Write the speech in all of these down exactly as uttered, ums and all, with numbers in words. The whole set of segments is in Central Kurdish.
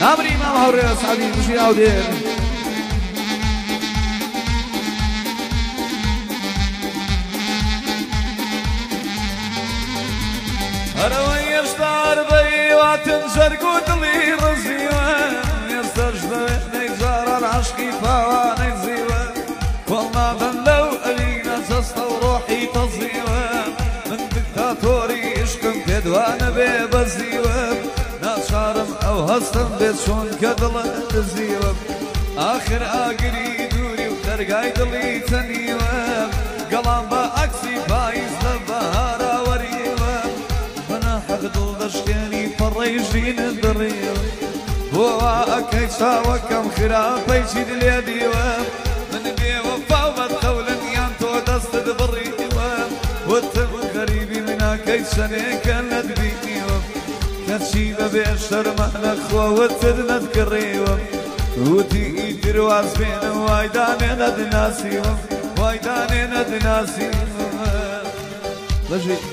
أمري ما مهور سعدي مشي أودير أروي يشتار ضيوات شرقوت لي رزيوان يستجد نيزار العشق فواني زيوان والله ظلوا ألينا تصطو روحي تصيوان من دكتاتوري اشكم كدوان بيب زيوان ناس شارم أو هستم بيت شون كدل زيوان آخر آقري دوري وترقاي دلي تنيوان قلام بأكسي بايز لبهارا وريوان بنا حق دل دشكاني فريجين الدريوان هو كيسا وكم خرافي شد اليديوان من بيوفا وبتخولا يانتو دست دبريوان وتم غريبي منا كيسا كانت بيوان كتشيبة بيشتر مهنا خوا وتدند كريوان ودي ترواز بين وايداني ندناسي وايداني ندناسي لجي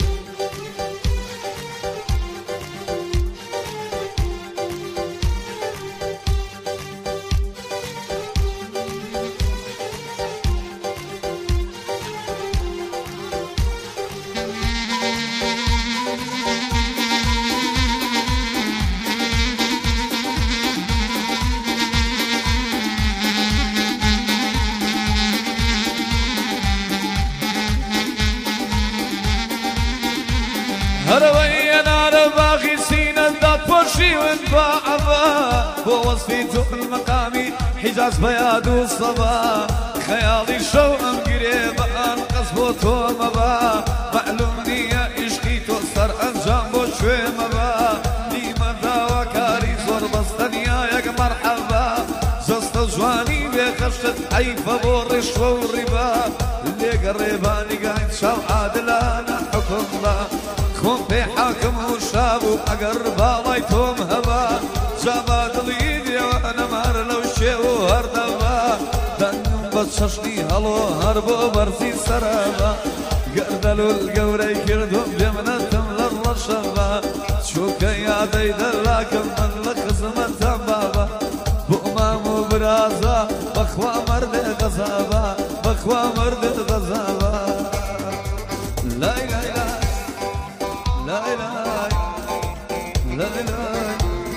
هروي نار باغي سينا ذات بوشي ونباعبا بوصفيتو المقامي حجاز بياد والصبا خيالي شو ام قريبا انقص بوتو مبا معلوم نية اشقيتو صار انجام بوشوي مبا ديما ذا وكاري زور بسطنيا يك مرحبا زست جواني بخشت حيفا بورش والربا اللي قريباني قاعد شو عادلانا حكم الله خون في حاكم وشاب وأقرب عليتهم هبا جابت اليدي وانا مهر لو شي وهردبا دنم بتششني هلو هربو برسي سرابا قردلوا القوري كردهم جمنتهم للرشبا شوك يا دي دلاكم من لخزمة بابا بؤمام وبرازا بخوا مرد غزابا بخوا مرد غزابا لا لا لا لا إله لا إله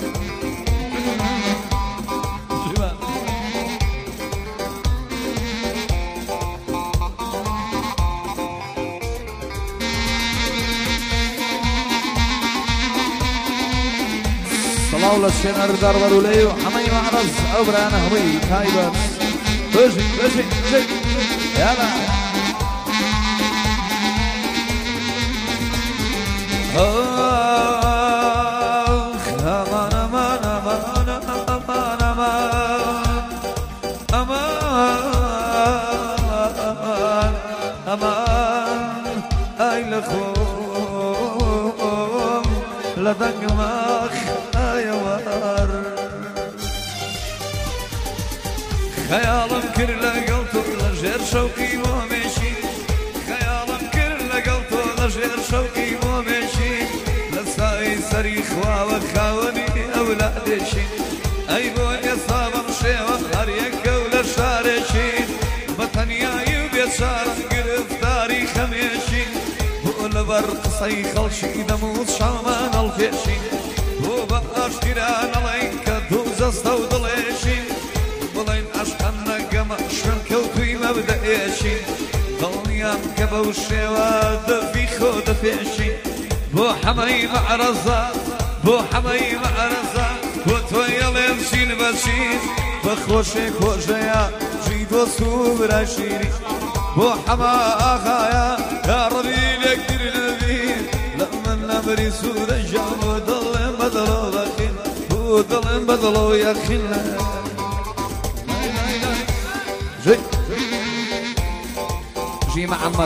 صلاة الله الشينا ردار برولي وحمي معرز عبرانا هوي كايبر بجي بجي بجي يلا آخ أمان أمان أمان أمان أمان أمان أمان أي لخوم لدق ماخ أيوار خيالم كرلا قلتو لجير شوقي ومشي خيالم كرلا قلتو لجير شوقي ومشي لساي سري خوا وخاوني أولادشي أي بوي صاب مشيوة هريك ولا شارشين بطنيا يبيت شارم قرفتاري خميشي بقول برق صيخلشي دموت شامان الفيشي وبقاش تيران عليك دوز استودليشي بلين عشقنا قمع شنكوتي مبدأيشي ضلنيام كبوشي ودفي خود فيشي بو حمي معرزة بو حمي معرزة وتويا لمشين بشين بخوشي خوشيا جيد وصوب راشيري بو حما آخايا يا ربي لك دير نبين لما نبري سود الجام وضلن بدلو بخين وضلن بدلو يا خلا جي جي محمد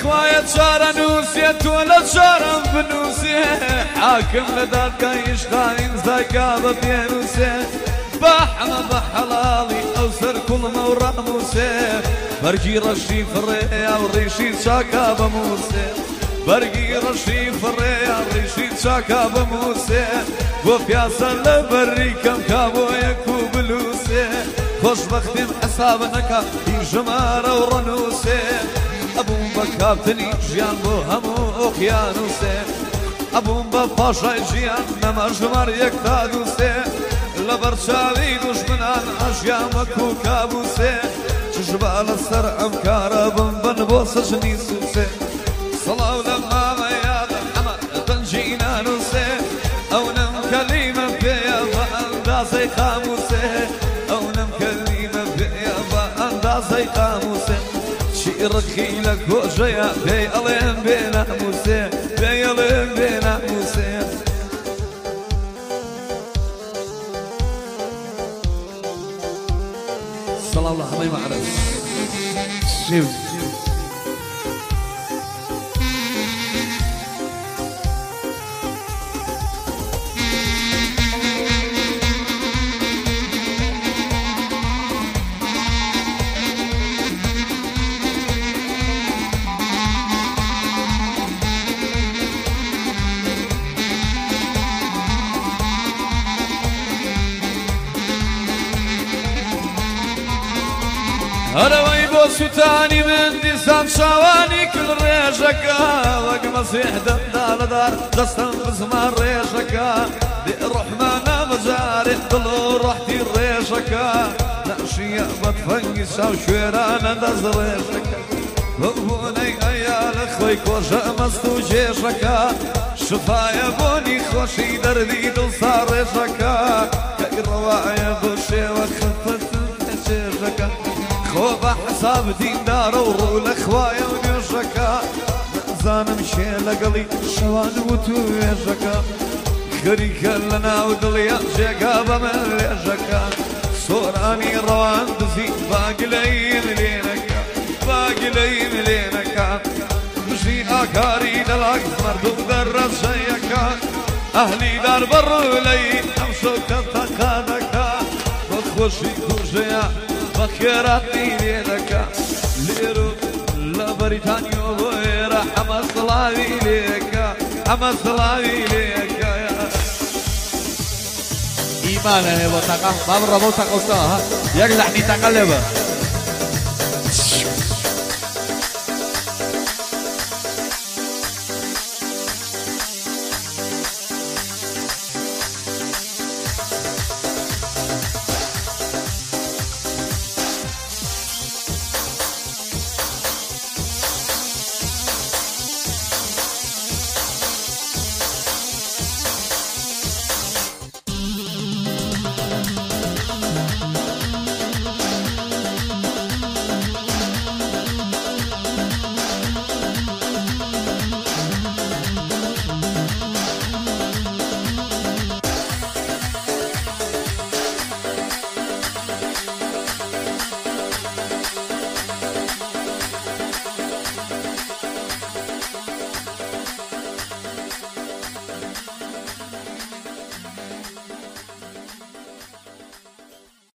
خوایە چارە نووسێت تۆ لە چارەم بنووسێ حاکم لە دادگای شخاین زایکا بە پێنووسێ بە حەمە بە حەڵاڵی ئەو سەر کوڵمە و ڕامووسێ بەرگی ڕەشی فڕێیا و ڕیشی چاکا بەمووسێ بەرگی ڕەشی فڕێیا ڕیشی چاکا بەمووسێ بۆ پیاسە لە بەرری کەم کا بۆ یەک و بلووسێ خۆشبەختیم حەسابە نەکا هیچ ژەمارە و ڕەنووسێ ئەبووم بە کاپتنی ژیان بۆ هەموو ئۆقیانوسێ ئەبووم بە پاشای ژیان نەمە ژمار یەک تا دووسێ لە بەرچاوی دوژمنان ئەژیان وەکو کابووسێ چژبا لەسەر ئەم کارە بم بن بۆ سەژنی سووسێ سەڵاو لە مامەیادە ئەمە دەنجی نانووسێ ئەو نەم کەلیمە پێیە بە ئەندازەی قاموسێ ئەو نەم کەلیمە پێیە بە ئەندازەی قاموسێ شیرەکی لە کۆژەیە پێی ئەڵێم بێ ناموسێ پێی ئەڵێم بێ ناموسێ سەڵاو لە هەمەی مەعرەز شێو هەرەوەی بۆ سوتانی من دیسان شاوانی کرد ڕێژەکە وەک مەسیح دەمدا لەدار دەستم بزمان ڕێژەکە دێ ڕەحمانە بەجارێ دڵ و ڕەحتی ڕێژەکە نەشیە بە تفەنگی چاو شوێرانە دەست ڕێژەکە ببوونەی ئەیا لە خۆی کۆژە مەست و جێژەکە شفایە بۆنی خۆشی دەردی دڵسا ڕێژەکە کە ئیڕەوایە بۆ شێوە خفت چێژەکە خۆ بە حەساب دیندارە و ڕوو لە خوایە و نوێژەکە نەزانم شێ لەگەڵی شەوان وت و وێژەکە خەریکە لە ناو دڵیان جێگا بە من لێژەکە سۆرانی ڕەوان دزی باگلەی ملێنەکە باگلەی ملێنەکە بژی ئاکاری دەڵاک مەردوو دەڕەشەیەکە ئەهلی دار بەڕوولەی ئەم شەوکە تەقادەکە بە خۆشی کوژەیە بەخێراتی لێدەکە لێرو لە بەریتانیۆ بۆ ئێرە ئەمە سڵاوی لێەکە ئەمە سڵاوی لێەکە ئیمانە هەیە بۆ تەقە با بڕە بۆ تەقەوتەوە یەک لەحنی تەقە لێ بە